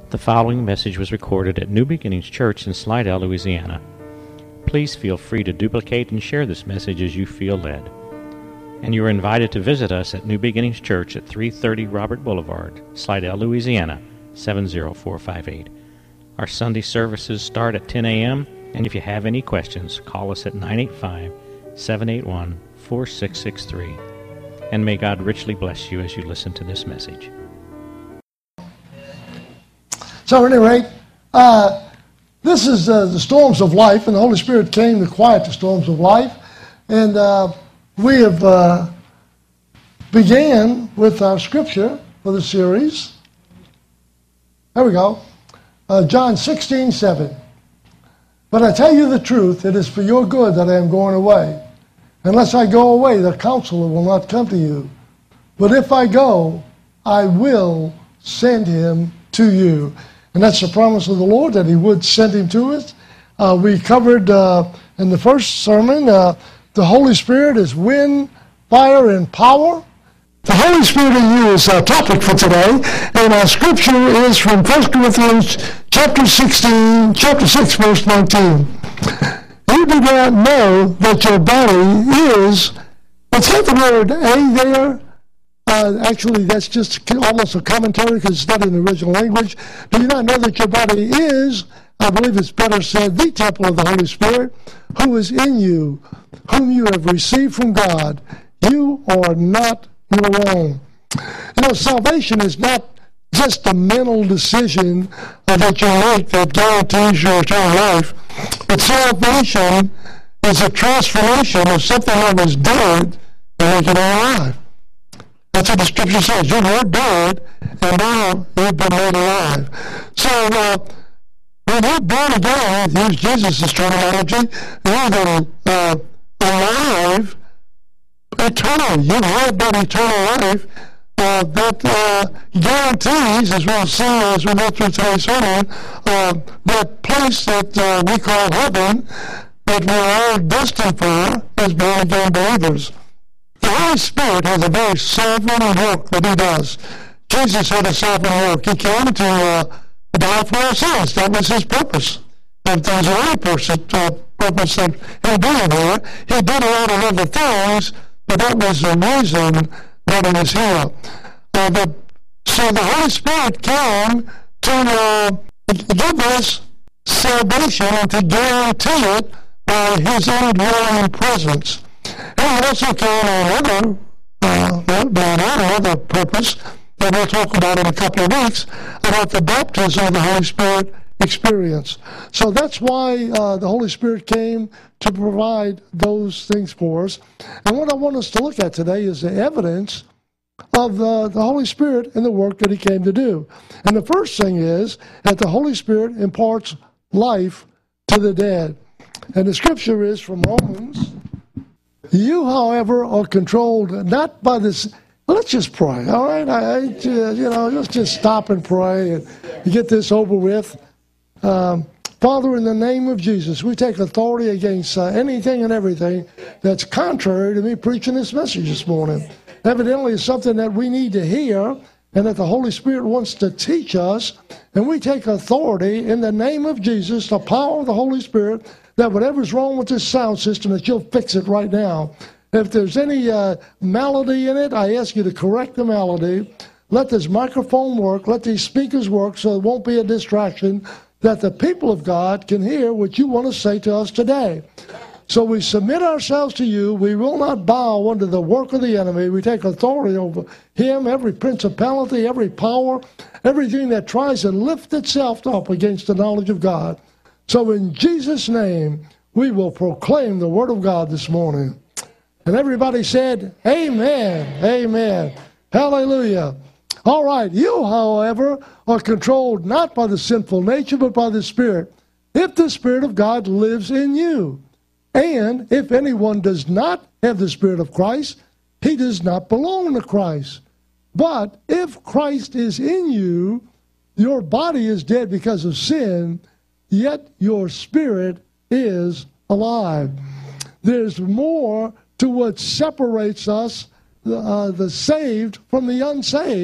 The following message was recorded at New Beginnings Church in Slidell, Louisiana. Please feel free to duplicate and share this message as you feel led. And you are invited to visit us at New Beginnings Church at 330 Robert Boulevard, Slidell, Louisiana, 70458. Our Sunday services start at 10 a.m., and if you have any questions, call us at 985-781-4663. And may God richly bless you as you listen to this message. So at any rate, this is the storms of life, and the Holy Spirit came to quiet the storms of life. And we have began with our scripture for the series. There we go. John 16:7. But I tell you the truth, it is for your good that I am going away. Unless I go away, the counselor will not come to you. But if I go, I will send him to you. And that's the promise of the Lord, that he would send him to us. We covered in the first sermon, the Holy Spirit is wind, fire, and power. The Holy Spirit in you is our topic for today. And our scripture is from 1 Corinthians chapter 6, verse 19. You do not know that your body is, let's have the word a there. Actually, that's just almost a commentary because it's not in the original language. Do you not know that your body is, I believe it's better said, the temple of the Holy Spirit, who is in you, whom you have received from God? You are not your own. You know, salvation is not just a mental decision that you make that guarantees your eternal life, but salvation is a transformation of something that was dead and making it alive. That's what the scripture says. You were dead, and now you've been made alive. So, when you're born again, use Jesus' terminology, you're then alive eternally. You have that eternal life that guarantees, as we'll see as we go through today's sermon, that place that we call heaven, that we're all destined for as born again believers. The Holy Spirit has a very sovereign work that he does. Jesus had a sovereign work. He came to die for our sins. That was his purpose. If there's any purpose that he did here, he did a lot of other things, but that was the reason that he was here. So the Holy Spirit came to give us salvation and to guarantee it by his indwelling presence. And he also came on another purpose that we'll talk about in a couple of weeks, about the baptism of the Holy Spirit experience. So that's why the Holy Spirit came to provide those things for us. And what I want us to look at today is the evidence of the Holy Spirit and the work that he came to do. And the first thing is that the Holy Spirit imparts life to the dead. And the scripture is from Romans. You, however, are controlled not by this. Let's just pray, all right? Let's just stop and pray and get this over with. Father, in the name of Jesus, we take authority against anything and everything that's contrary to me preaching this message this morning. Evidently, it's something that we need to hear and that the Holy Spirit wants to teach us. And we take authority in the name of Jesus, the power of the Holy Spirit, that whatever's wrong with this sound system, that you'll fix it right now. If there's any malady in it, I ask you to correct the malady. Let this microphone work. Let these speakers work so it won't be a distraction, that the people of God can hear what you want to say to us today. So we submit ourselves to you. We will not bow under the work of the enemy. We take authority over him, every principality, every power, everything that tries to lift itself up against the knowledge of God. So in Jesus' name, we will proclaim the word of God this morning. And everybody said, amen, amen, hallelujah. All right, you, however, are controlled not by the sinful nature, but by the Spirit, if the Spirit of God lives in you. And if anyone does not have the Spirit of Christ, he does not belong to Christ. But if Christ is in you, your body is dead because of sin, yet your spirit is alive. There's more to what separates us, the saved from the unsaved,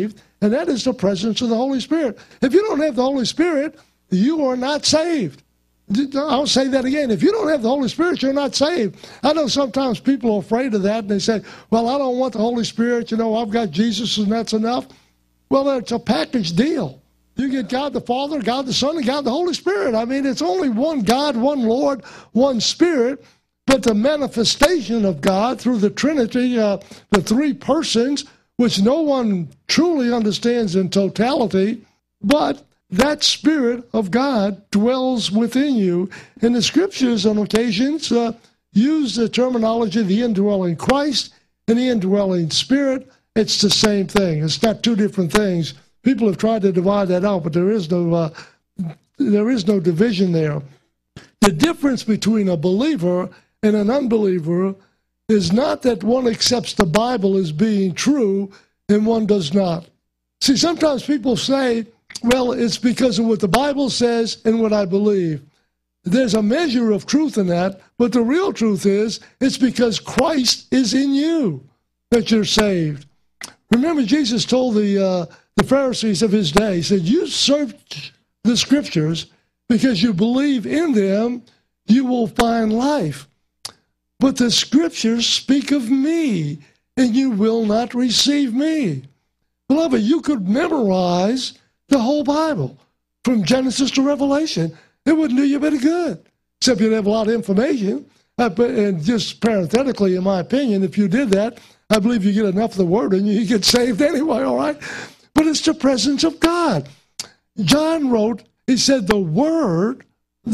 and that is the presence of the Holy Spirit. If you don't have the Holy Spirit, you are not saved. I'll say that again. If you don't have the Holy Spirit, you're not saved. I know sometimes people are afraid of that, and they say, well, I don't want the Holy Spirit. I've got Jesus, and that's enough. Well, it's a package deal. You get God the Father, God the Son, and God the Holy Spirit. I mean, it's only one God, one Lord, one Spirit, but the manifestation of God through the Trinity, the three persons, which no one truly understands in totality, but that Spirit of God dwells within you. And the Scriptures on occasions use the terminology, the indwelling Christ and the indwelling Spirit. It's the same thing. It's not two different things. People have tried to divide that out, but there is no division there. The difference between a believer and an unbeliever is not that one accepts the Bible as being true and one does not. See, sometimes people say, well, it's because of what the Bible says and what I believe. There's a measure of truth in that, but the real truth is it's because Christ is in you that you're saved. Remember, Jesus told the Pharisees of his day, he said, you search the Scriptures because you believe in them, you will find life. But the Scriptures speak of me, and you will not receive me. Beloved, you could memorize the whole Bible from Genesis to Revelation. It wouldn't do you a bit of good, except you'd have a lot of information. And just parenthetically, in my opinion, if you did that, I believe you get enough of the Word and you get saved anyway, all right? But it's the presence of God. John wrote, he said, the Word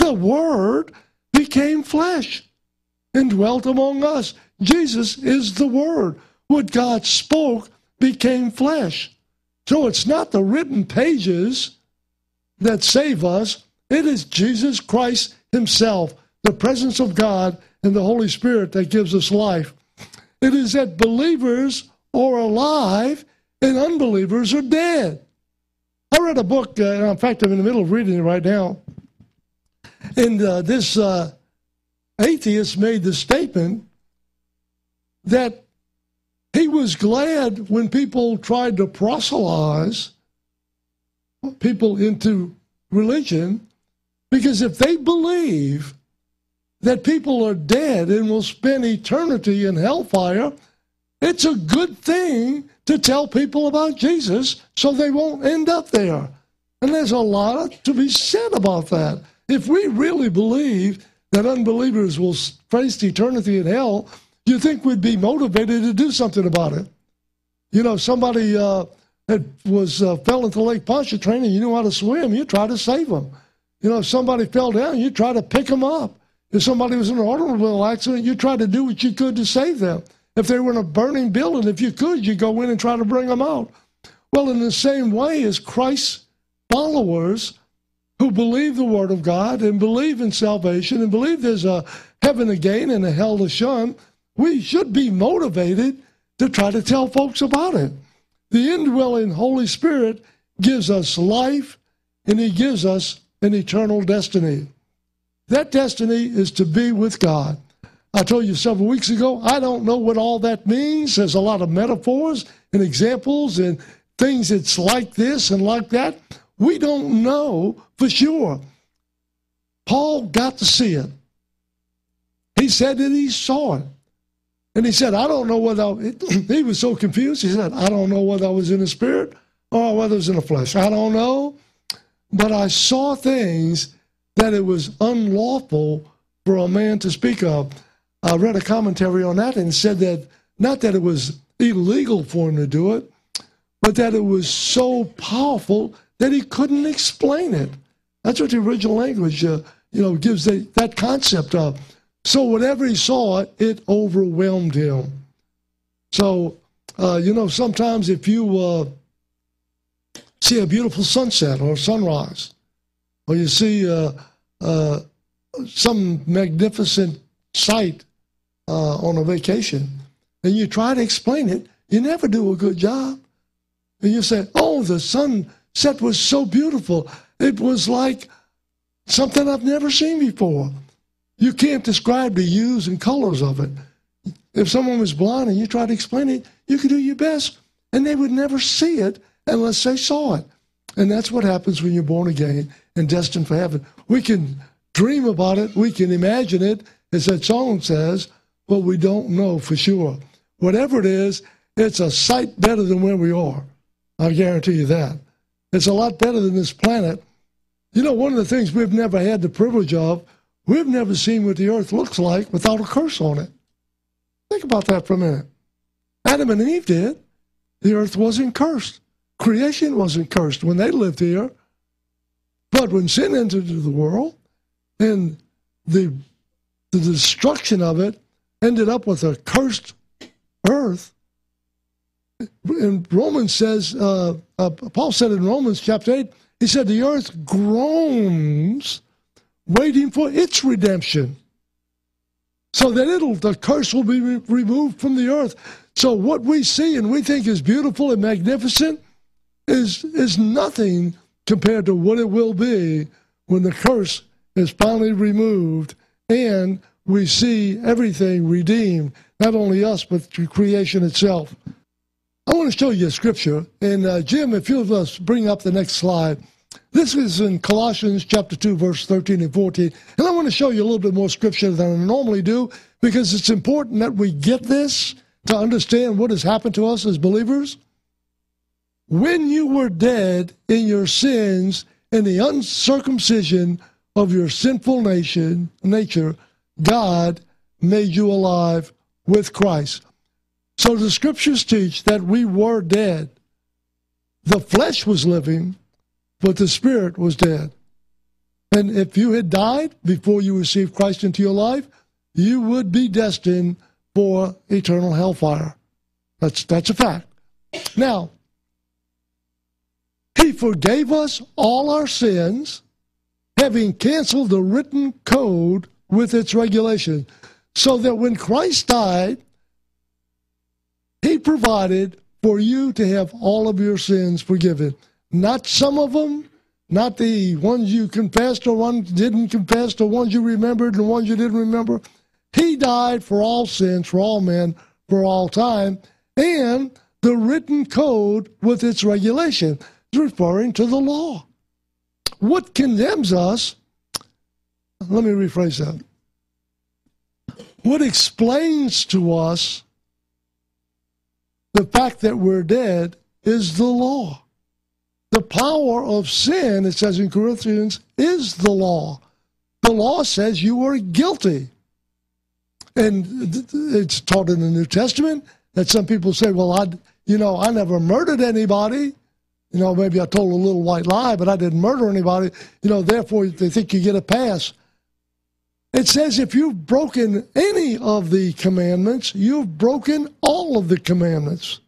became flesh and dwelt among us. Jesus is the Word. What God spoke became flesh. So it's not the written pages that save us. It is Jesus Christ himself, the presence of God and the Holy Spirit that gives us life. It is that believers are alive and unbelievers are dead. I read a book, in fact, I'm in the middle of reading it right now, and this atheist made the statement that he was glad when people tried to proselytize people into religion, because if they believe that people are dead and will spend eternity in hellfire, it's a good thing to tell people about Jesus so they won't end up there. And there's a lot to be said about that. If we really believe that unbelievers will face eternity in hell, you think we'd be motivated to do something about it. Somebody that fell into Lake Pontchartrain and you knew how to swim, you try to save them. If somebody fell down, you try to pick them up. If somebody was in an automobile accident, you try to do what you could to save them. If they were in a burning building, if you could, you go in and try to bring them out. Well, in the same way as Christ's followers who believe the Word of God and believe in salvation and believe there's a heaven to gain and a hell to shun, we should be motivated to try to tell folks about it. The indwelling Holy Spirit gives us life, and he gives us an eternal destiny. That destiny is to be with God. I told you several weeks ago, I don't know what all that means. There's a lot of metaphors and examples and things that's like this and like that. We don't know for sure. Paul got to see it. He said that he saw it. And he said, I don't know whether, he was so confused. He said, I don't know whether I was in the spirit or whether I was in the flesh. I don't know. But I saw things that it was unlawful for a man to speak of. I read a commentary on that and said that, not that it was illegal for him to do it, but that it was so powerful that he couldn't explain it. That's what the original language, gives that concept of. So whatever he saw, it overwhelmed him. So, sometimes if you see a beautiful sunset or sunrise, or you see some magnificent sight on a vacation, and you try to explain it, you never do a good job. And you say, oh, the sunset was so beautiful. It was like something I've never seen before. You can't describe the hues and colors of it. If someone was blind and you try to explain it, you could do your best, and they would never see it unless they saw it. And that's what happens when you're born again and destined for heaven. We can dream about it. We can imagine it, as that song says, but we don't know for sure. Whatever it is, it's a sight better than where we are. I guarantee you that. It's a lot better than this planet. You know, one of the things we've never had the privilege of, we've never seen what the earth looks like without a curse on it. Think about that for a minute. Adam and Eve did. The earth wasn't cursed. Creation wasn't cursed when they lived here. But when sin entered into the world, and the destruction of it ended up with a cursed earth. And Romans says, Paul said in Romans chapter 8, he said the earth groans waiting for its redemption. So that the curse will be removed from the earth. So what we see and we think is beautiful and magnificent is nothing compared to what it will be when the curse is finally removed and we see everything redeemed, not only us, but creation itself. I want to show you a scripture, and Jim, if you'll bring up the next slide. This is in Colossians chapter 2, verse 13 and 14, and I want to show you a little bit more scripture than I normally do, because it's important that we get this to understand what has happened to us as believers. When you were dead in your sins and the uncircumcision of your sinful nature, God made you alive with Christ. So the scriptures teach that we were dead. The flesh was living, but the spirit was dead. And if you had died before you received Christ into your life, you would be destined for eternal hellfire. That's a fact. Now, He forgave us all our sins, having canceled the written code with its regulations, so that when Christ died, He provided for you to have all of your sins forgiven. Not some of them, not the ones you confessed or ones didn't confess, or ones you remembered and the ones you didn't remember. He died for all sins, for all men, for all time, and the written code with its regulation is referring to the law. What condemns us, let me rephrase that. What explains to us the fact that we're dead is the law. The power of sin, it says in Corinthians, is the law. The law says you are guilty. And it's taught in the New Testament that some people say, well, I never murdered anybody. Maybe I told a little white lie, but I didn't murder anybody. Therefore they think you get a pass. It says if you've broken any of the commandments, you've broken all of the commandments.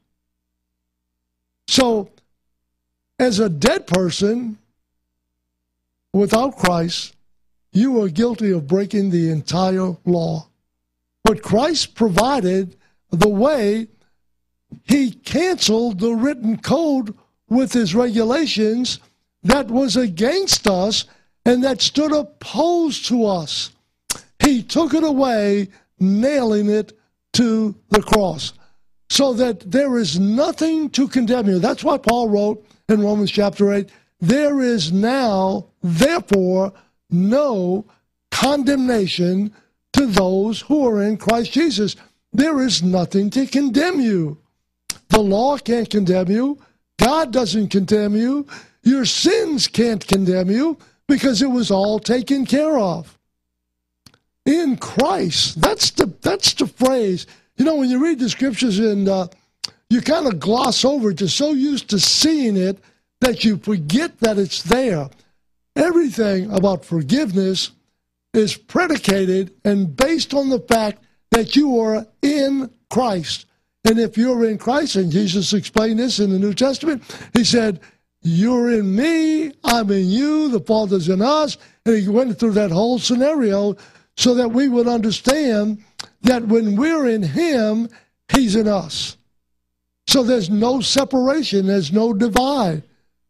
So, as a dead person without Christ, you are guilty of breaking the entire law. But Christ provided the way. He canceled the written code with His regulations that was against us and that stood opposed to us. He took it away, nailing it to the cross, so that there is nothing to condemn you. That's why Paul wrote in Romans chapter 8, there is now, therefore, no condemnation to those who are in Christ Jesus. There is nothing to condemn you. The law can't condemn you. God doesn't condemn you. Your sins can't condemn you because it was all taken care of. In Christ, that's the phrase. When you read the scriptures and you kind of gloss over it, you're so used to seeing it that you forget that it's there. Everything about forgiveness is predicated and based on the fact that you are in Christ. And if you're in Christ, and Jesus explained this in the New Testament, He said, you're in me, I'm in you, the Father's in us. And He went through that whole scenario so that we would understand that when we're in Him, He's in us. So there's no separation, there's no divide.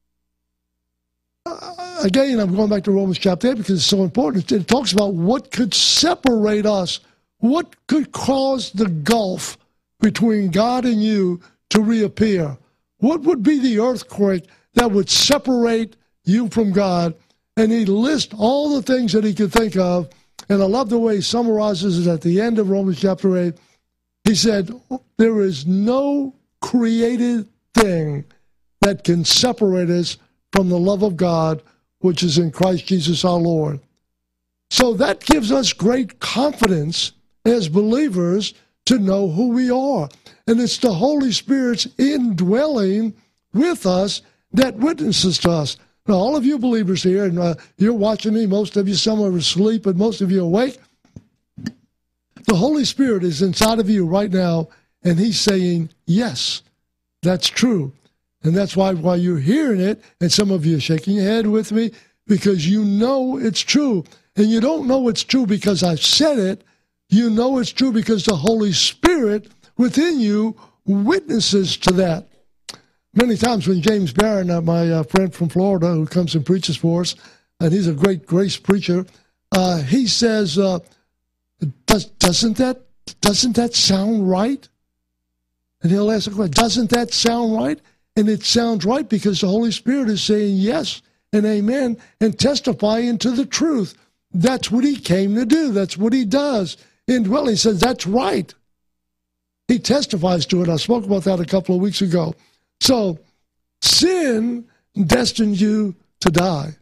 Again, I'm going back to Romans chapter 8 because it's so important. It talks about what could separate us, what could cause the gulf between God and you to reappear. What would be the earthquake that would separate you from God? And he lists all the things that he could think of. And I love the way he summarizes it at the end of Romans chapter 8. He said, there is no created thing that can separate us from the love of God, which is in Christ Jesus our Lord. So that gives us great confidence as believers to know who we are. And it's the Holy Spirit's indwelling with us that witnesses to us. Now, all of you believers here, and you're watching me, most of you, some are asleep, but most of you are awake. The Holy Spirit is inside of you right now, and he's saying, yes, that's true. And that's why while you're hearing it, and some of you are shaking your head with me, because you know it's true. And you don't know it's true because I've said it. You know it's true because the Holy Spirit within you witnesses to that. Many times when James Barron, my friend from Florida who comes and preaches for us, and he's a great grace preacher, he says, doesn't that sound right? And he'll ask the question, doesn't that sound right? And it sounds right because the Holy Spirit is saying yes and amen and testifying to the truth. That's what he came to do. That's what he does. Indwelling, he says, that's right. He testifies to it. I spoke about that a couple of weeks ago. So, sin destined you to die.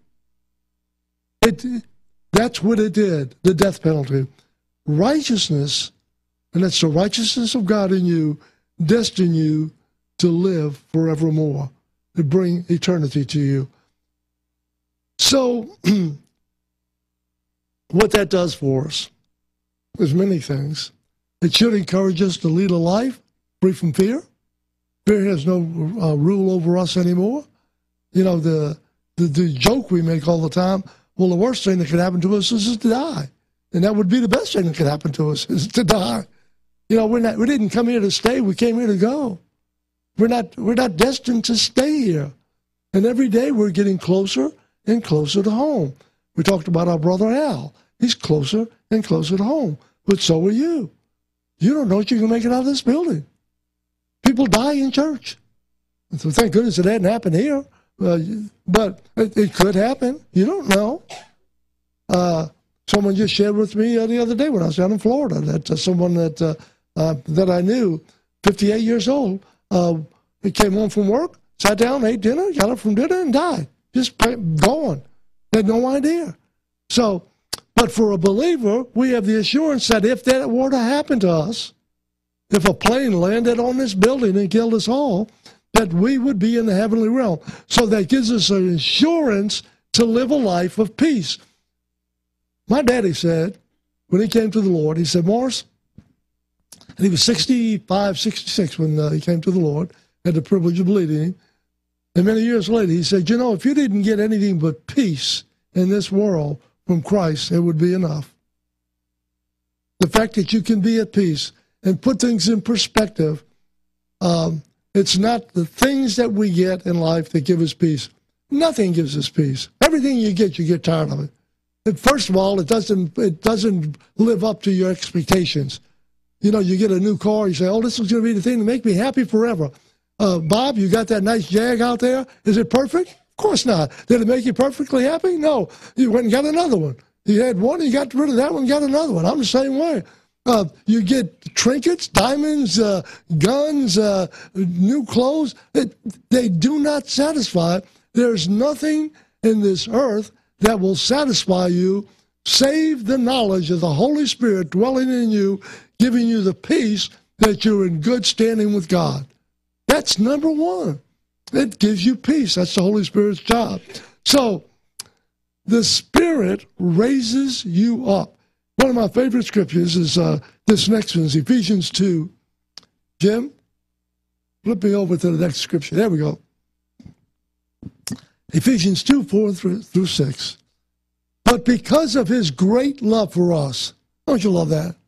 That's what it did, the death penalty. Righteousness, and that's the righteousness of God in you, destined you to live forevermore, to bring eternity to you. So, what that does for us is many things. It should encourage us to lead a life free from fear. Fear has no rule over us anymore. You know, the joke we make all the time, well, the worst thing that could happen to us is to die. And that would be the best thing that could happen to us, is to die. You know, we didn't come here to stay. We came here to go. We're not destined to stay here. And every day we're getting closer and closer to home. We talked about our brother Al. He's closer and closer to home. But so are you. You don't know if you can make it out of this building. People die in church. So thank goodness it hadn't happened here. But it could happen. You don't know. Someone just shared with me the other day when I was down in Florida that someone that I knew, 58 years old, he came home from work, sat down, ate dinner, got up from dinner, and died. Just gone. Had no idea. So, but for a believer, we have the assurance that if that were to happen to us, if a plane landed on this building and killed us all, that we would be in the heavenly realm. So that gives us an assurance to live a life of peace. My daddy said, when he came to the Lord, he said, Morris, and he was 65, 66 when he came to the Lord, had the privilege of leading him. And many years later, he said, you know, if you didn't get anything but peace in this world from Christ, it would be enough. The fact that you can be at peace and put things in perspective, it's not the things that we get in life that give us peace. Nothing gives us peace. Everything you get tired of it. And first of all, it doesn't live up to your expectations. You know, you get a new car, you say, oh, this is going to be the thing to make me happy forever. Bob, you got that nice Jag out there. Is it perfect? Of course not. Did it make you perfectly happy? No. You went and got another one. You had one, you got rid of that one, got another one. I'm the same way. You get trinkets, diamonds, guns, new clothes. They do not satisfy. There's nothing in this earth that will satisfy you save the knowledge of the Holy Spirit dwelling in you, giving you the peace that you're in good standing with God. That's number one. It gives you peace. That's the Holy Spirit's job. So the Spirit raises you up. One of my favorite scriptures is this next one, is Ephesians 2. Jim, flip me over to the next scripture. There we go. Ephesians 2, 4 through 6. But because of his great love for us, don't you love that?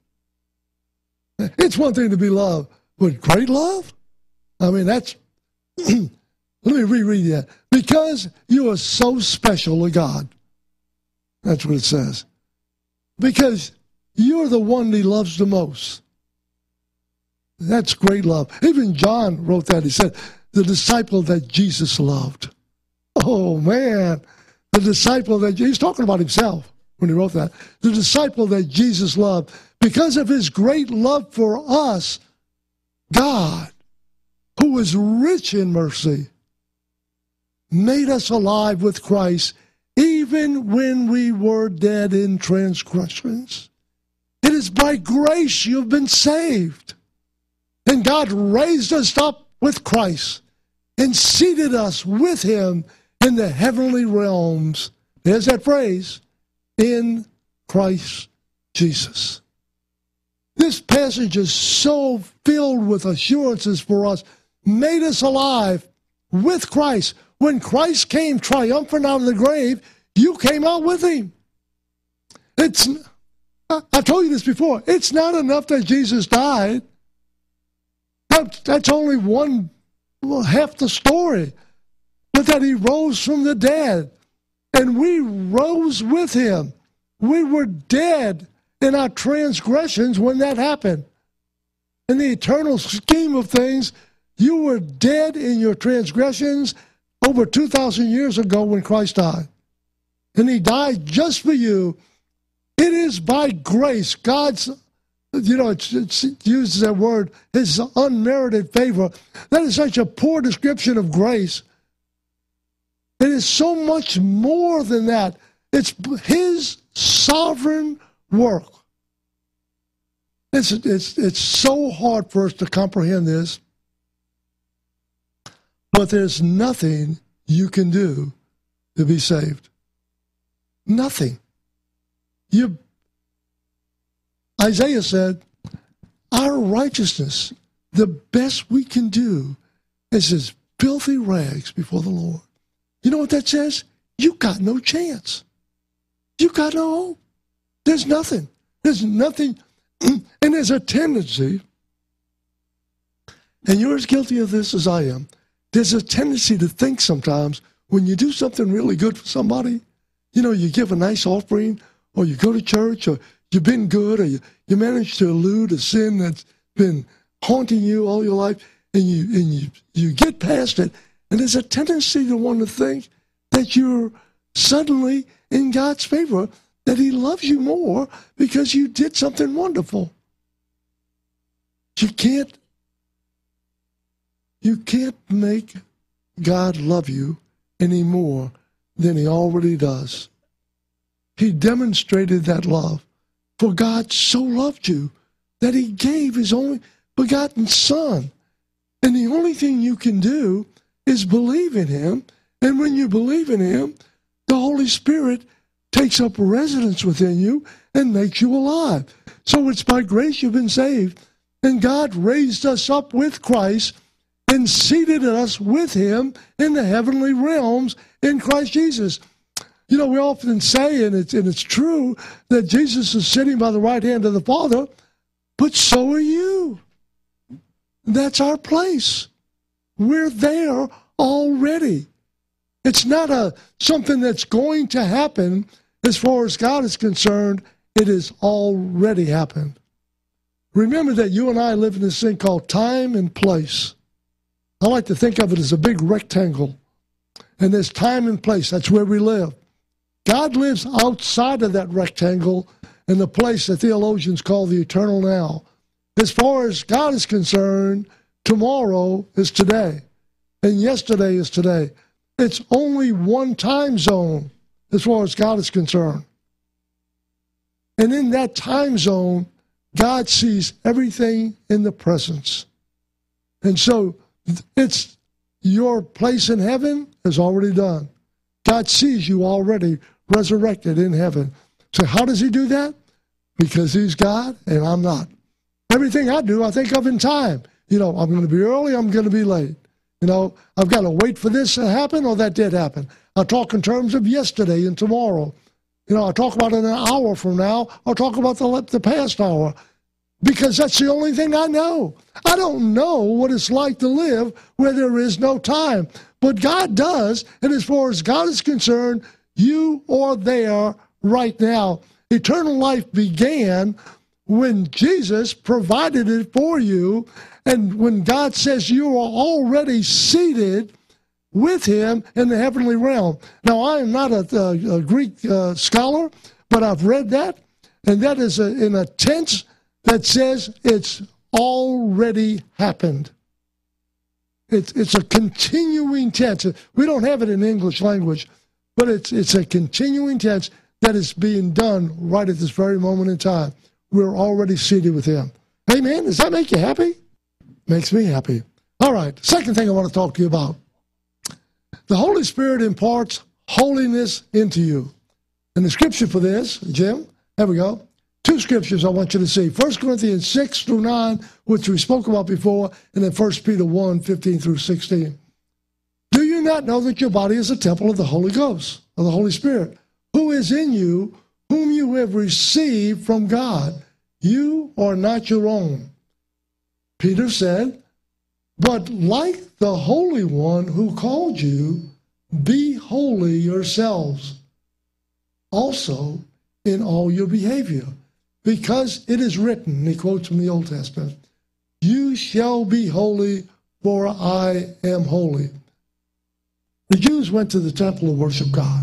It's one thing to be loved, but great love? I mean, that's, let me reread that. Because you are so special to God. That's what it says. Because you're the one he loves the most. That's great love. Even John wrote that. He said, the disciple that Jesus loved. Oh, man. The disciple that, he's talking about himself when he wrote that. The disciple that Jesus loved. Because of his great love for us, God, who is rich in mercy, made us alive with Christ even when we were dead in transgressions. It is by grace you've been saved. And God raised us up with Christ and seated us with him in the heavenly realms. There's that phrase, in Christ Jesus. This passage is so filled with assurances for us. Made us alive with Christ. When Christ came triumphant out of the grave, you came out with him. I've told you this before. It's not enough that Jesus died. That's only half the story. But that he rose from the dead. And we rose with him. We were dead in our transgressions when that happened. In the eternal scheme of things, you were dead in your transgressions over 2,000 years ago when Christ died. And he died just for you. It is by grace, God's, it uses that word, his unmerited favor. That is such a poor description of grace. It is so much more than that. It's his sovereign work. It's so hard for us to comprehend this. But there's nothing you can do to be saved. Nothing. Isaiah said, our righteousness, the best we can do, is as filthy rags before the Lord. You know what that says? You got no chance. You got no hope. There's nothing. There's nothing. And there's a tendency, and you're as guilty of this as I am, there's a tendency to think sometimes when you do something really good for somebody, you give a nice offering, or you go to church, or you've been good, or you manage to elude a sin that's been haunting you all your life, and you get past it, and there's a tendency to want to think that you're suddenly in God's favor, that he loves you more because you did something wonderful. You can't make God love you any more than he already does. He demonstrated that love. For God so loved you that he gave his only begotten Son. And the only thing you can do is believe in him. And when you believe in him, the Holy Spirit takes up residence within you and makes you alive. So it's by grace you've been saved. And God raised us up with Christ and seated us with him in the heavenly realms in Christ Jesus. We often say, and it's true, that Jesus is sitting by the right hand of the Father, but so are you. That's our place. We're there already. It's not something that's going to happen. As far as God is concerned, it has already happened. Remember that you and I live in this thing called time and place. I like to think of it as a big rectangle. And there's time and place. That's where we live. God lives outside of that rectangle in the place that theologians call the eternal now. As far as God is concerned, tomorrow is today. And yesterday is today. It's only one time zone as far as God is concerned. And in that time zone, God sees everything in the presence. And so it's your place in heaven is already done. God sees you already resurrected in heaven. So how does he do that? Because he's God and I'm not. Everything I do, I think of in time. I'm going to be early, I'm going to be late. I've got to wait for this to happen or that did happen. I talk in terms of yesterday and tomorrow. I talk about it an hour from now. I'll talk about the past hour because that's the only thing I know. I don't know what it's like to live where there is no time. But God does, and as far as God is concerned, you are there right now. Eternal life began when Jesus provided it for you, and when God says you are already seated with him in the heavenly realm. Now, I am not a Greek scholar, but I've read that, and that is in a tense that says it's already happened. It's a continuing tense. We don't have it in English language, but it's a continuing tense that is being done right at this very moment in time. We're already seated with him. Amen? Does that make you happy? Makes me happy. All right, second thing I want to talk to you about. The Holy Spirit imparts holiness into you. And the scripture for this, Jim, there we go. Two scriptures I want you to see. 1 Corinthians 6 through 9, which we spoke about before, and then 1 Peter 1, 15 through 16. Do you not know that your body is a temple of the Holy Ghost, of the Holy Spirit, who is in you, whom you have received from God? You are not your own. Peter said, but like the Holy One who called you, be holy yourselves also in all your behavior. Because it is written, and he quotes from the Old Testament, you shall be holy, for I am holy. The Jews went to the temple to worship God.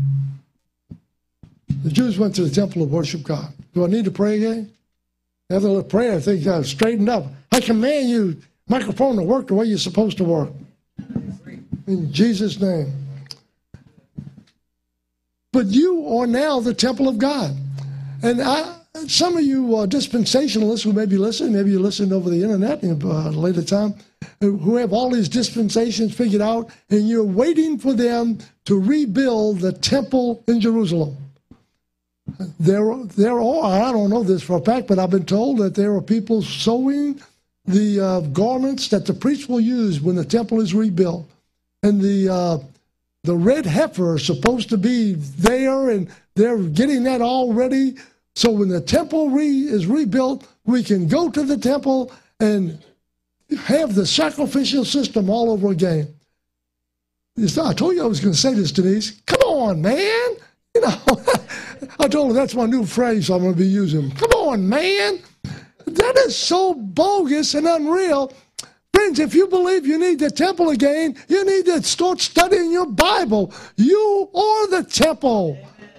The Jews went to the temple to worship God. Do I need to pray again? Have a little prayer, things got straightened up. I command you, microphone, to work the way you're supposed to work. In Jesus' name. But you are now the temple of God. And some of you dispensationalists who may be listening, maybe you listened over the internet at a later time, who have all these dispensations figured out, and you're waiting for them to rebuild the temple in Jerusalem. There are, I don't know this for a fact, but I've been told that there are people sewing the garments that the priests will use when the temple is rebuilt. And the red heifer is supposed to be there, and they're getting that all ready. So when the temple is rebuilt, we can go to the temple and have the sacrificial system all over again. I told you I was going to say this, Denise. Come on, man. You know, I told her that's my new phrase I'm going to be using. Come on, man. That is so bogus and unreal. Friends, if you believe you need the temple again, you need to start studying your Bible. You are the temple.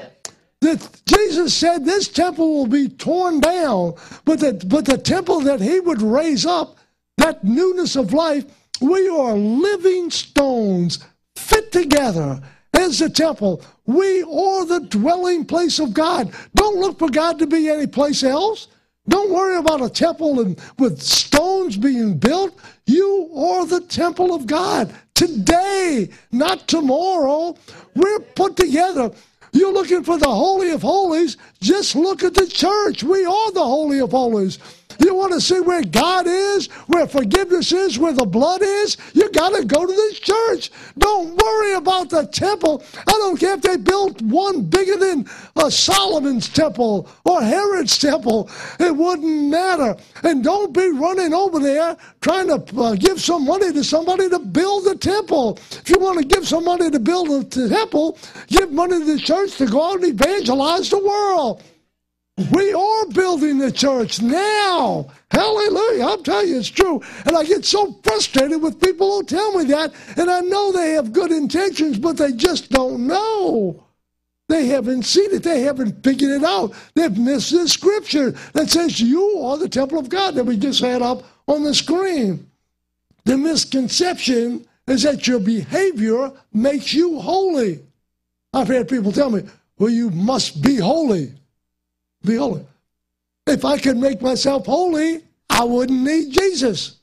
Jesus said this temple will be torn down, but the temple that he would raise up, that newness of life, we are living stones fit together as the temple. We are the dwelling place of God. Don't look for God to be any place else. Don't worry about a temple and with stones being built. You are the temple of God today, not tomorrow. We're put together. You're looking for the Holy of Holies. Just look at the church. We are the Holy of Holies. You want to see where God is, where forgiveness is, where the blood is? You got to go to this church. Don't worry about the temple. I don't care if they built one bigger than Solomon's temple or Herod's temple. It wouldn't matter. And don't be running over there trying to give some money to somebody to build the temple. If you want to give some money to build the temple, give money to the church to go out and evangelize the world. We are building the church now. Hallelujah. I'm telling you, it's true. And I get so frustrated with people who tell me that, and I know they have good intentions, but they just don't know. They haven't seen it. They haven't figured it out. They've missed this scripture that says you are the temple of God that we just had up on the screen. The misconception is that your behavior makes you holy. I've had people tell me, well, you must be holy. Be holy. If I could make myself holy, I wouldn't need Jesus.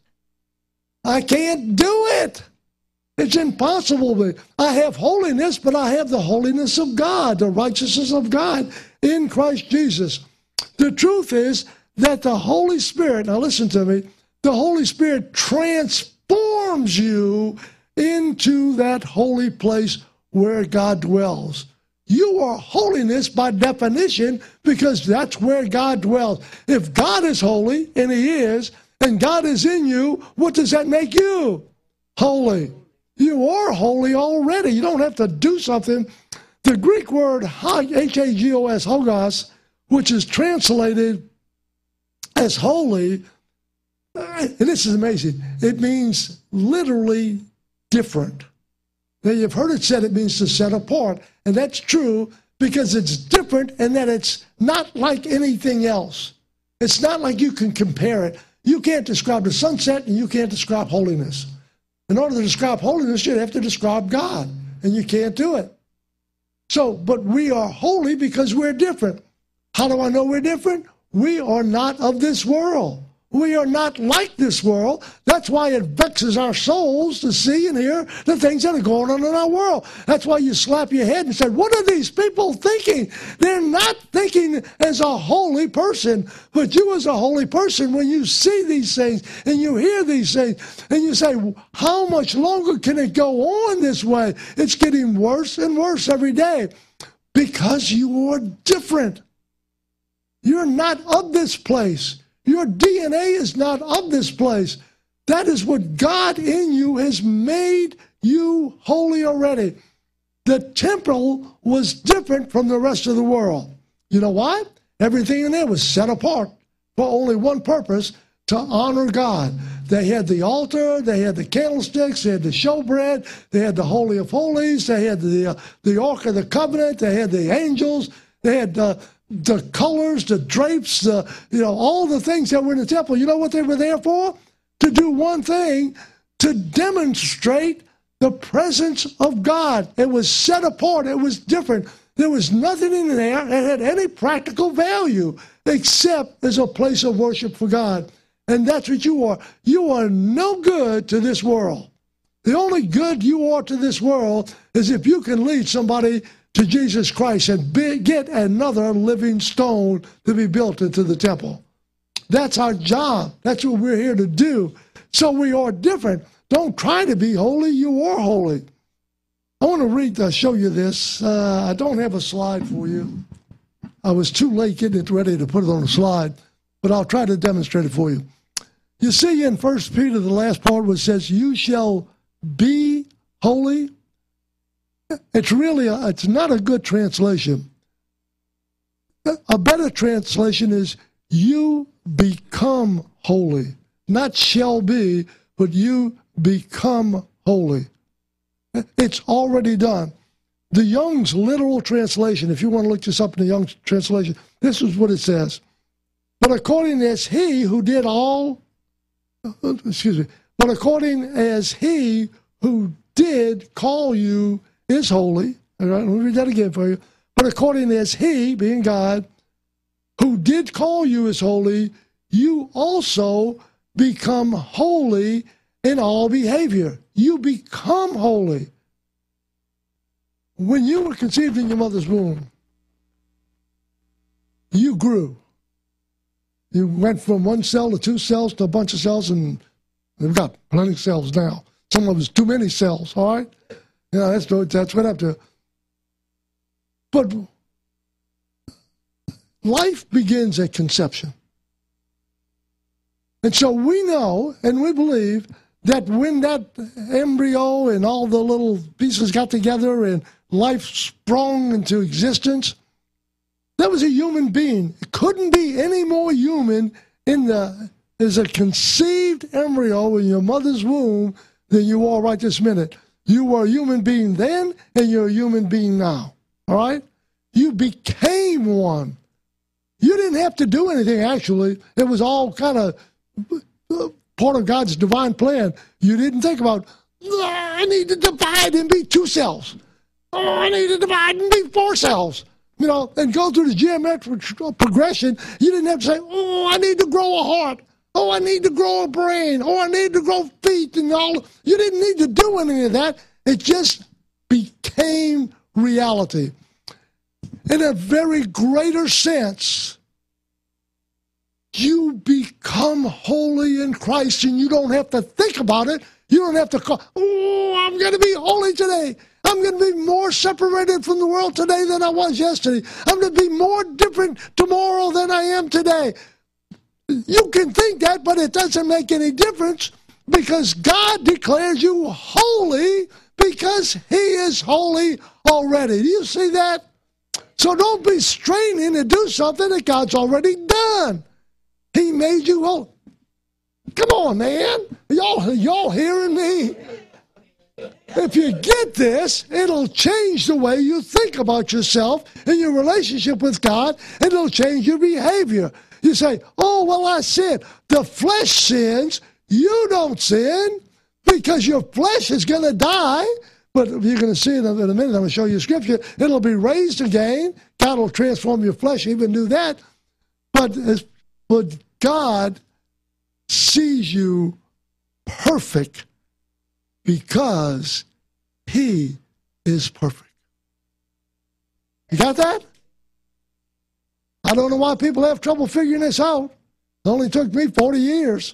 I can't do it. It's impossible. I have holiness, but I have the holiness of God, the righteousness of God in Christ Jesus. The truth is that the Holy Spirit, now listen to me, the Holy Spirit transforms you into that holy place where God dwells. You are holiness by definition because that's where God dwells. If God is holy, and he is, and God is in you, what does that make you? Holy. You are holy already. You don't have to do something. The Greek word Hagos, Hagos, which is translated as holy, and this is amazing, it means literally different. Now, you've heard it said it means to set apart, and that's true because it's different and that it's not like anything else. It's not like you can compare it. You can't describe the sunset and you can't describe holiness. In order to describe holiness, you'd have to describe God, and you can't do it. So, but we are holy because we're different. How do I know we're different? We are not of this world. We are not like this world. That's why it vexes our souls to see and hear the things that are going on in our world. That's why you slap your head and say, what are these people thinking? They're not thinking as a holy person. But you as a holy person, when you see these things and you hear these things and you say, how much longer can it go on this way? It's getting worse and worse every day because you are different. You're not of this place. Your DNA is not of this place. That is what God in you has made you holy already. The temple was different from the rest of the world. You know why? Everything in there was set apart for only one purpose, to honor God. They had the altar, they had the candlesticks, they had the showbread, they had the Holy of Holies, they had the Ark of the Covenant, they had the angels, they had the colors, the drapes, all the things that were in the temple. You know what they were there for? To do one thing, to demonstrate the presence of God. It was set apart. It was different. There was nothing in there that had any practical value except as a place of worship for God. And that's what you are. You are no good to this world. The only good you are to this world is if you can lead somebody to Jesus Christ and get another living stone to be built into the temple. That's our job. That's what we're here to do. So we are different. Don't try to be holy. You are holy. I want to show you this. I don't have a slide for you. I was too late getting it ready to put it on a slide, but I'll try to demonstrate it for you. You see in 1 Peter, the last part where it says, you shall be holy. It's not a good translation. A better translation is you become holy. Not shall be, but you become holy. It's already done. The Young's literal translation, if you want to look this up in the Young's translation, this is what it says. But according as he who did call you is holy. All right, let me read that again for you. But according as he, being God, who did call you is holy, you also become holy in all behavior. You become holy. When you were conceived in your mother's womb, you grew. You went from one cell to 2 cells to a bunch of cells, and we've got plenty of cells now. Some of us too many cells, all right? That's what up to. But life begins at conception. And so we know and we believe that when that embryo and all the little pieces got together and life sprung into existence, that was a human being. It couldn't be any more human as a conceived embryo in your mother's womb than you are right this minute. You were a human being then, and you're a human being now. All right? You became one. You didn't have to do anything, actually. It was all kind of part of God's divine plan. You didn't think about, I need to divide and be 2 cells. I need to divide and be 4 cells. And go through the geometric progression. You didn't have to say, I need to grow a heart. I need to grow a brain. I need to grow feet and all. You didn't need to do any of that. It just became reality. In a very greater sense, you become holy in Christ, and you don't have to think about it. You don't have to call, I'm going to be holy today. I'm going to be more separated from the world today than I was yesterday. I'm going to be more different tomorrow than I am today. You can think that, but it doesn't make any difference because God declares you holy because he is holy already. Do you see that? So don't be straining to do something that God's already done. He made you holy. Come on, man. Y'all hearing me? If you get this, it'll change the way you think about yourself and your relationship with God, and it'll change your behavior. You say, oh, well, I sin. The flesh sins. You don't sin because your flesh is going to die. But you're going to see it in a minute. I'm going to show you scripture. It'll be raised again. God will transform your flesh, even do that. But God sees you perfect because he is perfect. You got that? I don't know why people have trouble figuring this out. It only took me 40 years.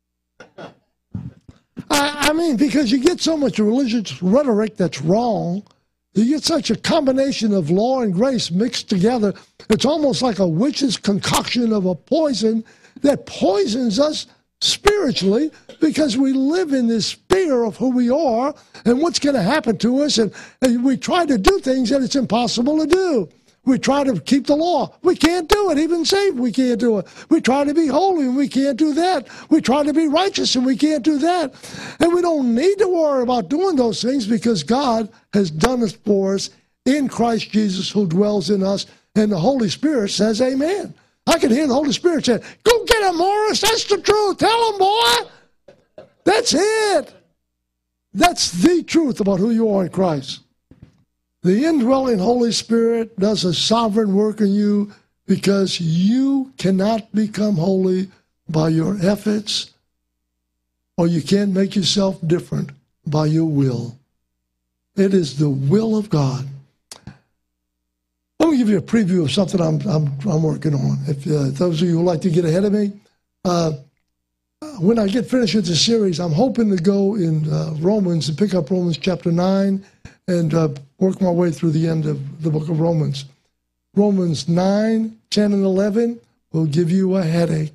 I mean, because you get so much religious rhetoric that's wrong. You get such a combination of law and grace mixed together. It's almost like a witch's concoction of a poison that poisons us spiritually because we live in this fear of who we are and what's going to happen to us. And we try to do things that it's impossible to do. We try to keep the law. We can't do it. Even saved, we can't do it. We try to be holy, and we can't do that. We try to be righteous, and we can't do that. And we don't need to worry about doing those things because God has done it for us in Christ Jesus who dwells in us. And the Holy Spirit says amen. I can hear the Holy Spirit say, go get him, Morris. That's the truth. Tell him, boy. That's it. That's the truth about who you are in Christ. The indwelling Holy Spirit does a sovereign work in you because you cannot become holy by your efforts, or you can't make yourself different by your will. It is the will of God. Let me give you a preview of something I'm working on. If those of you who like to get ahead of me, when I get finished with the series, I'm hoping to go in Romans and pick up Romans chapter 9 and work my way through the end of the book of Romans. Romans 9, 10, and 11 will give you a headache.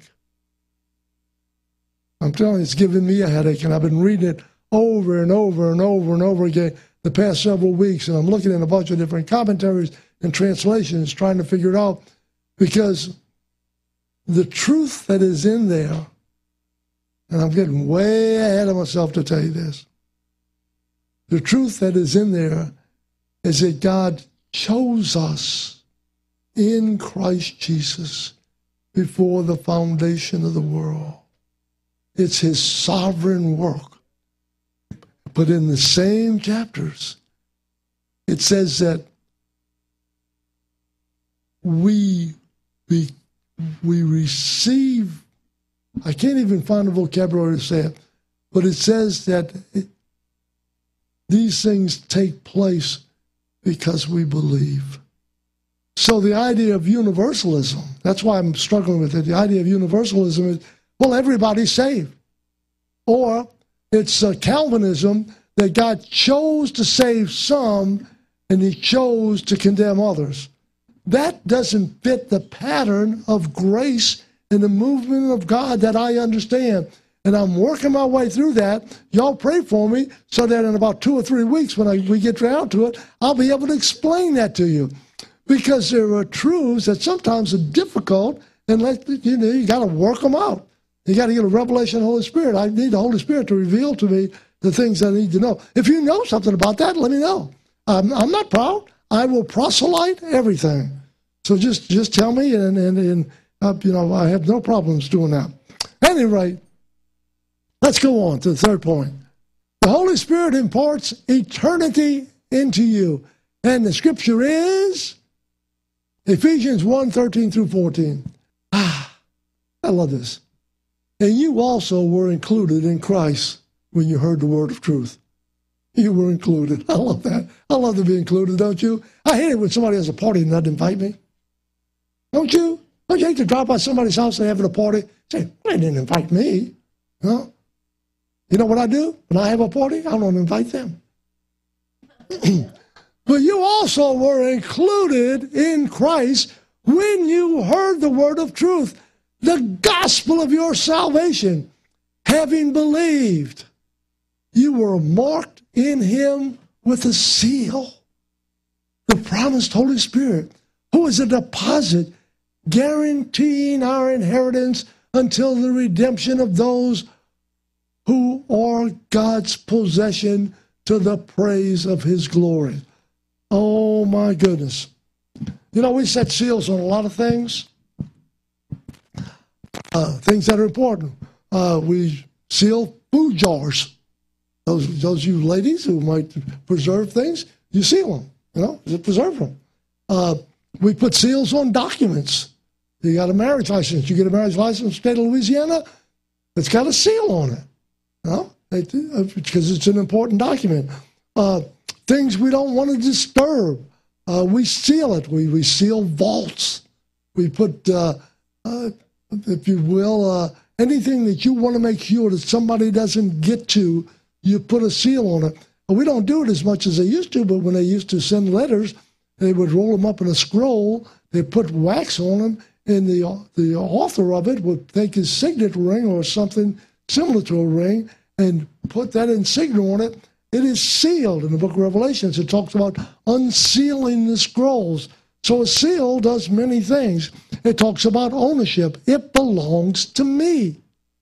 I'm telling you, it's giving me a headache, and I've been reading it over and over and over and over again the past several weeks, and I'm looking at a bunch of different commentaries and translations trying to figure it out, because the truth that is in there, and I'm getting way ahead of myself to tell you this, the truth that is in there is that God chose us in Christ Jesus before the foundation of the world. It's his sovereign work. But in the same chapters, it says that we receive, I can't even find a vocabulary to say it, but it says that these things take place because we believe. So the idea of universalism, that's why I'm struggling with it. The idea of universalism is, well, everybody's saved. Or it's Calvinism that God chose to save some and he chose to condemn others. That doesn't fit the pattern of grace and the movement of God that I understand. And I'm working my way through that. Y'all pray for me so that in about 2 or 3 weeks when we get down to it, I'll be able to explain that to you. Because there are truths that sometimes are difficult, and you got to work them out. You got to get a revelation of the Holy Spirit. I need the Holy Spirit to reveal to me the things I need to know. If you know something about that, let me know. I'm not proud. I will proselyte everything. So just tell me, and I have no problems doing that. At any rate, let's go on to the third point. The Holy Spirit imparts eternity into you. And the scripture is Ephesians 1, 13 through 14. I love this. And you also were included in Christ when you heard the word of truth. You were included. I love that. I love to be included, don't you? I hate it when somebody has a party and doesn't invite me. Don't you? Don't you hate to drop by somebody's house and having a party? Say, they didn't invite me. Huh? You know what I do? When I have a party, I don't invite them. But you also were included in Christ when you heard the word of truth, the gospel of your salvation. Having believed, you were marked in him with a seal, the promised Holy Spirit, who is a deposit guaranteeing our inheritance until the redemption of those who are God's possession to the praise of his glory. Oh, my goodness. You know, we set seals on a lot of things, things that are important. We seal food jars. Those you ladies who might preserve things, you seal them, you know, you preserve them. We put seals on documents. You got a marriage license. You get a marriage license in the state of Louisiana, it's got a seal on it, you know, because it's an important document. Things we don't want to disturb, we seal it. We seal vaults. We put, if you will, anything that you want to make sure that somebody doesn't get to, you put a seal on it. We don't do it as much as they used to, but when they used to send letters, they would roll them up in a scroll. They put wax on them, and the author of it would take his signet ring or something similar to a ring and put that insignia on it. It is sealed. In the book of Revelations, it talks about unsealing the scrolls. So a seal does many things. It talks about ownership. It belongs to me.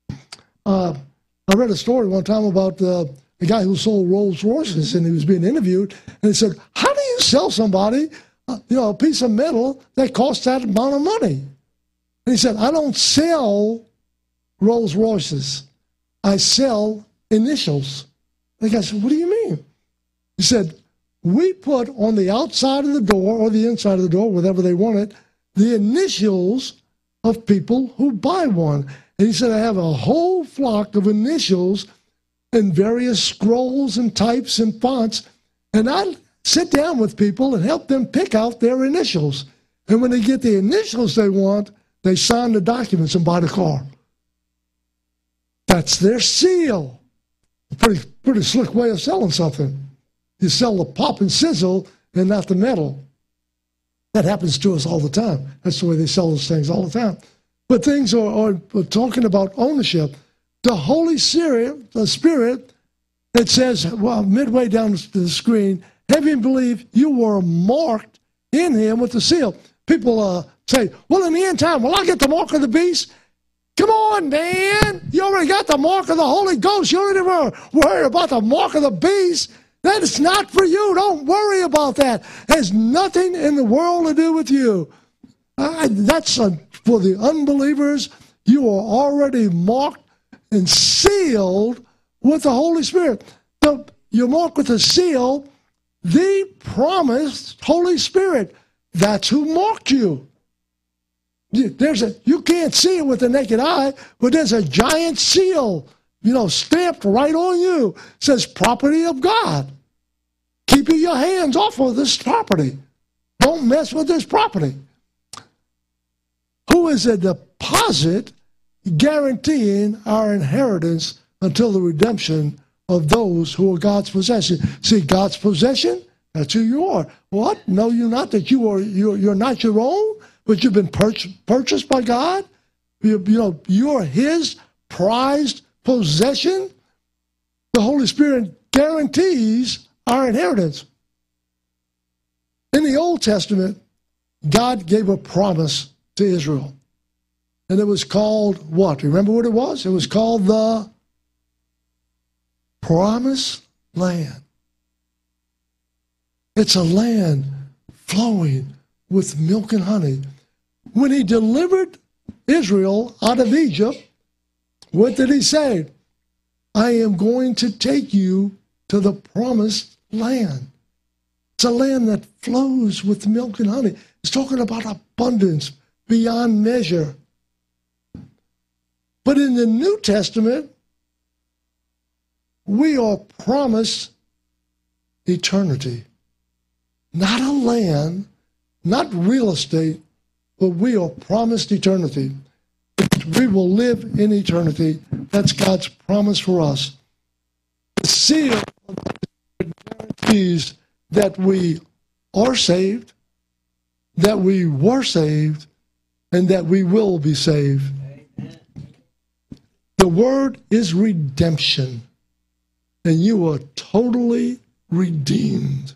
I read a story one time about a guy who sold Rolls Royces, and he was being interviewed, and he said, how do you sell somebody a piece of metal that costs that amount of money? And he said, I don't sell Rolls Royces. I sell initials. And the guy said, what do you mean? He said, we put on the outside of the door or the inside of the door, whatever they wanted, the initials of people who buy one. And he said, I have a whole flock of initials in various scrolls and types and fonts, and I sit down with people and help them pick out their initials. And when they get the initials they want, they sign the documents and buy the car. That's their seal. A pretty slick way of selling something. You sell the pop and sizzle and not the metal. That happens to us all the time. That's the way they sell those things all the time. But things are talking about ownership. The Holy Spirit, it says, well, midway down the screen, having believed you were marked in him with the seal. People say, well, in the end time, will I get the mark of the beast? Come on, Dan. You already got the mark of the Holy Ghost. You don't even worry about the mark of the beast. That is not for you. Don't worry about that. It has nothing in the world to do with you. That's for the unbelievers. You are already marked and sealed with the Holy Spirit. You're marked with a seal, the promised Holy Spirit. That's who marked you. You can't see it with the naked eye, but there's a giant seal, stamped right on you. It says, property of God. Keep your hands off of this property. Don't mess with this property. Who is a deposit guaranteeing our inheritance until the redemption of those who are God's possession. See, God's possession, that's who you are. What? Know you not that you're not your own, but you've been purchased by God? You're his prized possession. The Holy Spirit guarantees our inheritance. In the Old Testament, God gave a promise to Israel. And it was called what? Remember what it was? It was called the Promised Land. It's a land flowing with milk and honey. When he delivered Israel out of Egypt, what did he say? I am going to take you to the promised land. It's a land that flows with milk and honey. It's talking about abundance beyond measure. But in the New Testament, we are promised eternity. Not a land, not real estate, but we are promised eternity. We will live in eternity. That's God's promise for us. The seal guarantees that we are saved, that we were saved, and that we will be saved. The word is redemption, and you are totally redeemed.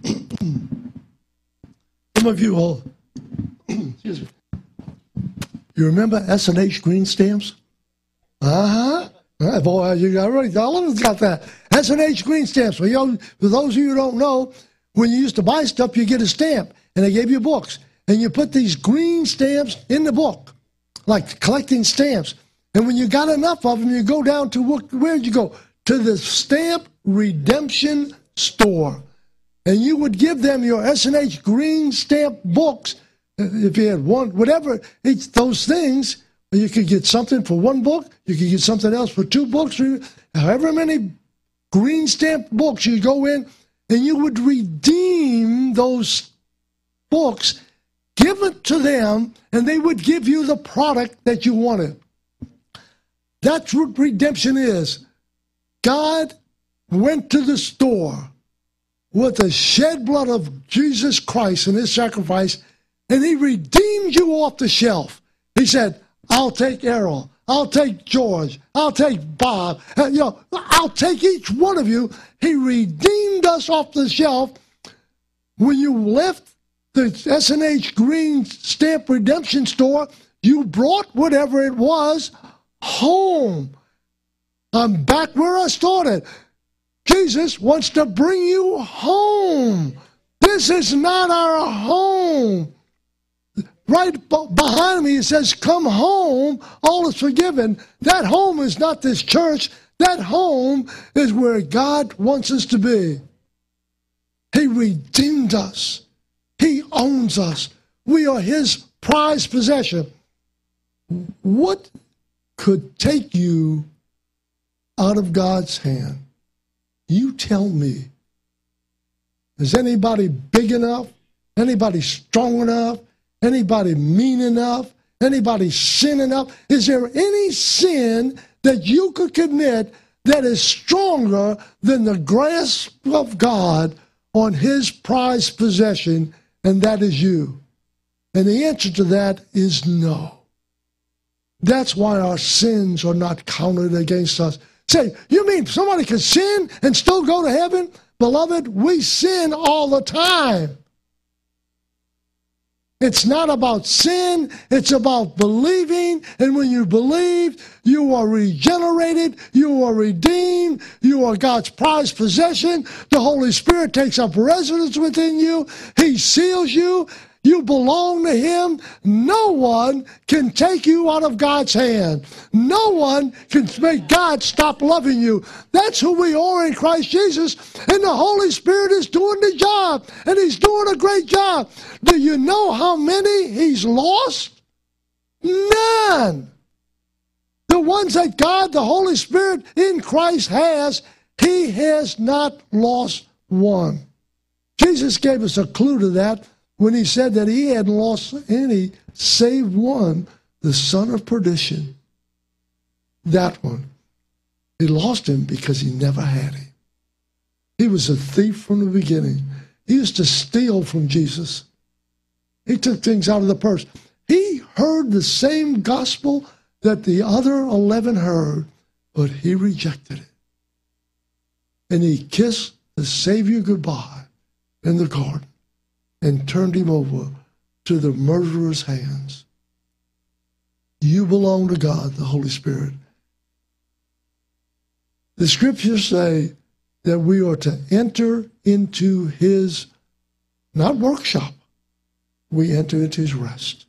Some of you all, excuse me, You remember S&H green stamps? Uh-huh. Boy, all of us got that. S&H green stamps. For those of you who don't know, when you used to buy stuff, you get a stamp, and they gave you books. And you put these green stamps in the book, like collecting stamps. And when you got enough of them, you go down to, where'd you go? To the stamp redemption store. And you would give them your S&H green stamp books. If you had one, whatever, those things, you could get something for one book, you could get something else for two books, or however many green stamp books you go in, and you would redeem those books, give it to them, and they would give you the product that you wanted. That's what redemption is. God went to the store with the shed blood of Jesus Christ and his sacrifice, and he redeemed you off the shelf. He said, I'll take Errol, I'll take George, I'll take Bob, I'll take each one of you. He redeemed us off the shelf. When you left the S&H green stamp redemption store, you brought whatever it was home. I'm back where I started. Jesus wants to bring you home. This is not our home. Right behind me, it says, come home, all is forgiven. That home is not this church. That home is where God wants us to be. He redeemed us. He owns us. We are his prized possession. What could take you out of God's hand? You tell me. Is anybody big enough? Anybody strong enough? Anybody mean enough? Anybody sin enough? Is there any sin that you could commit that is stronger than the grasp of God on his prized possession, and that is you? And the answer to that is no. That's why our sins are not counted against us. Say, you mean somebody can sin and still go to heaven? Beloved, we sin all the time. It's not about sin, it's about believing, and when you believe, you are regenerated, you are redeemed, you are God's prized possession. The Holy Spirit takes up residence within you, he seals you, you belong to him. No one can take you out of God's hand. No one can make God stop loving you. That's who we are in Christ Jesus, and the Holy Spirit is doing the job, and he's doing a great job. Do you know how many he's lost? None. The ones that God, the Holy Spirit in Christ has, he has not lost one. Jesus gave us a clue to that when he said that he hadn't lost any save one, the son of perdition. That one. He lost him because he never had him. He was a thief from the beginning. He used to steal from Jesus. He took things out of the purse. He heard the same gospel that the other 11 heard, but he rejected it. And he kissed the Savior goodbye in the garden and turned him over to the murderer's hands. You belong to God, the Holy Spirit. The scriptures say that we are to enter into his, not workshop, we enter into his rest.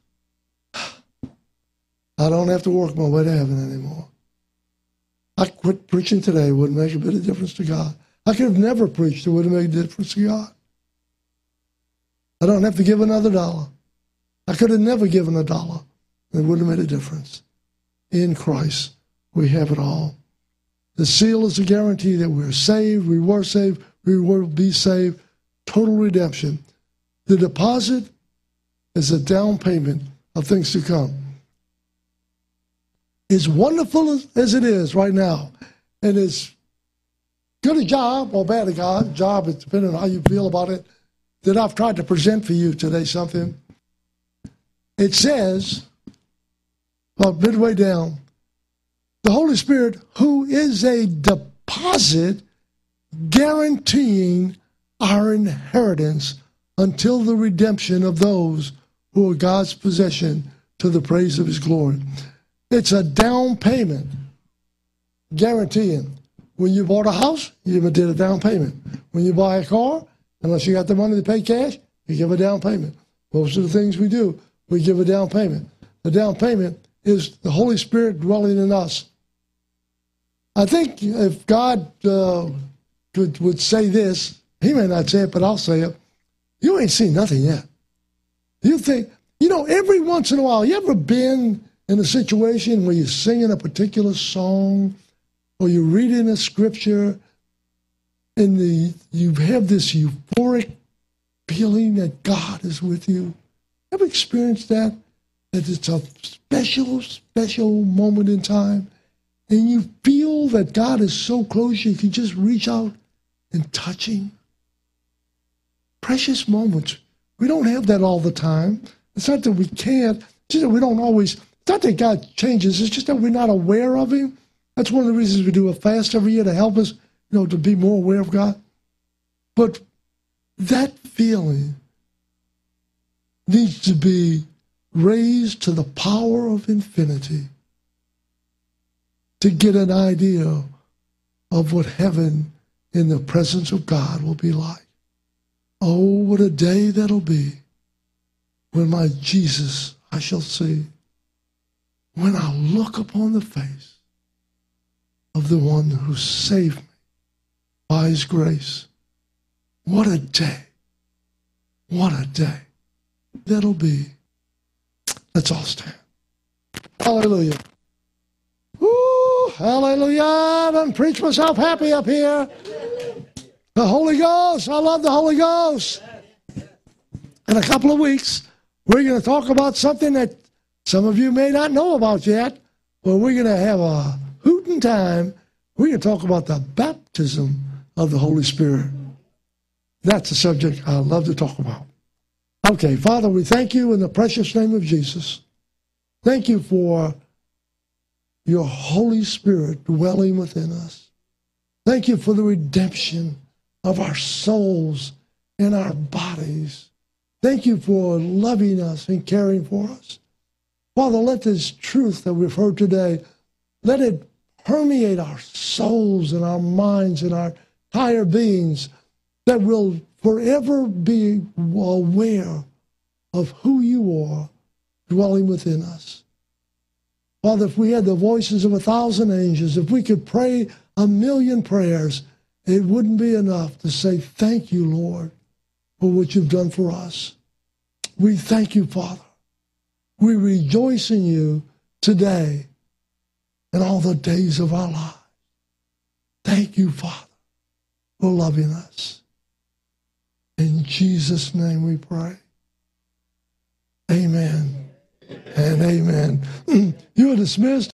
I don't have to work my way to heaven anymore. I quit preaching today. It wouldn't make a bit of difference to God. I could have never preached. It wouldn't make a difference to God. I don't have to give another dollar. I could have never given a dollar. It wouldn't have made a difference. In Christ, we have it all. The seal is a guarantee that we're saved, we were saved, we will be saved. Total redemption. The deposit is a down payment of things to come. As wonderful as it is right now, and as good a job or bad a job, it's depending on how you feel about it, that I've tried to present for you today something. It says, about midway down, the Holy Spirit, who is a deposit guaranteeing our inheritance until the redemption of those who are God's possession to the praise of his glory. It's a down payment, guaranteeing. When you bought a house, you did a down payment. When you buy a car, unless you got the money to pay cash, you give a down payment. Most of the things we do, we give a down payment. The down payment is the Holy Spirit dwelling in us. I think if God would say this, he may not say it, but I'll say it. You ain't seen nothing yet. You think, every once in a while, you ever been in a situation where you're singing a particular song or you're reading a scripture and you have this euphoric feeling that God is with you? Ever experienced that? That it's a special, special moment in time, and you feel that God is so close you can just reach out and touch him? Precious moments. We don't have that all the time. It's not that we can't. It's just that we don't always. It's not that God changes. It's just that we're not aware of him. That's one of the reasons we do a fast every year, to help us, to be more aware of God. But that feeling needs to be raised to the power of infinity to get an idea of what heaven in the presence of God will be like. Oh, what a day that'll be when my Jesus I shall see, when I look upon the face of the one who saved me by his grace. What a day. What a day that'll be. Let's all stand. Hallelujah. Woo, hallelujah. I done preach myself happy up here. The Holy Ghost. I love the Holy Ghost. In a couple of weeks, we're going to talk about something that some of you may not know about yet, but we're going to have a hooting time. We're going to talk about the baptism of the Holy Spirit. That's a subject I love to talk about. Okay, Father, we thank you in the precious name of Jesus. Thank you for your Holy Spirit dwelling within us. Thank you for the redemption of our souls and our bodies. Thank you for loving us and caring for us. Father, let this truth that we've heard today, let it permeate our souls and our minds and our entire beings, that we'll forever be aware of who you are dwelling within us. Father, if we had the voices of 1,000 angels, if we could pray 1,000,000 prayers, it wouldn't be enough to say thank you, Lord, for what you've done for us. We thank you, Father. We rejoice in you today and all the days of our lives. Thank you, Father, for loving us. In Jesus' name we pray. Amen and amen. You are dismissed.